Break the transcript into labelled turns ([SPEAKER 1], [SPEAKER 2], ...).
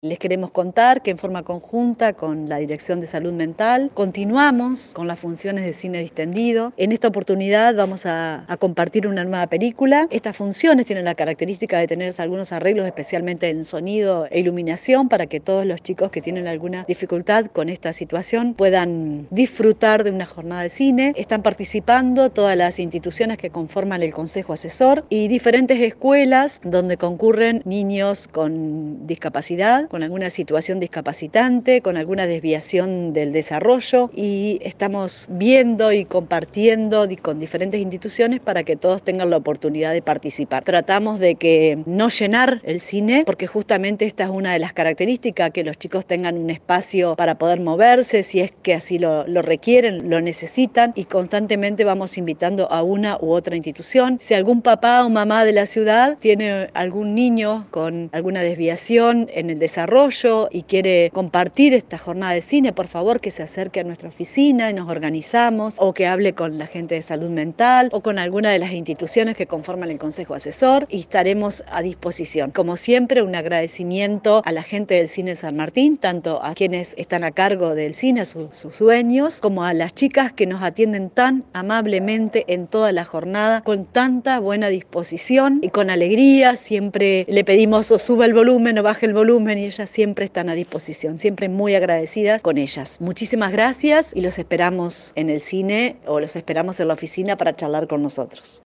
[SPEAKER 1] Les queremos contar que en forma conjunta con la Dirección de Salud Mental continuamos con las funciones de cine distendido. En esta oportunidad vamos a compartir una nueva película. Estas funciones tienen la característica de tener algunos arreglos, especialmente en sonido e iluminación, para que todos los chicos que tienen alguna dificultad con esta situación puedan disfrutar de una jornada de cine. Están participando todas las instituciones que conforman el Consejo Asesor y diferentes escuelas donde concurren niños con discapacidad, con alguna situación discapacitante, con alguna desviación del desarrollo, y estamos viendo y compartiendo con diferentes instituciones para que todos tengan la oportunidad de participar. Tratamos de que no llenar el cine, porque justamente esta es una de las características, que los chicos tengan un espacio para poder moverse, si es que así lo requieren, lo necesitan, y constantemente vamos invitando a una u otra institución. Si algún papá o mamá de la ciudad tiene algún niño con alguna desviación en el desarrollo y quiere compartir esta jornada de cine, por favor que se acerque a nuestra oficina y nos organizamos, o que hable con la gente de salud mental o con alguna de las instituciones que conforman el Consejo Asesor, y estaremos a disposición. Como siempre, un agradecimiento a la gente del Cine San Martín, tanto a quienes están a cargo del cine, sus dueños, como a las chicas que nos atienden tan amablemente en toda la jornada, con tanta buena disposición y con alegría. Siempre le pedimos o suba el volumen o baje el volumen, y ellas siempre están a disposición, siempre muy agradecidas con ellas. Muchísimas gracias y los esperamos en el cine, o los esperamos en la oficina para charlar con nosotros.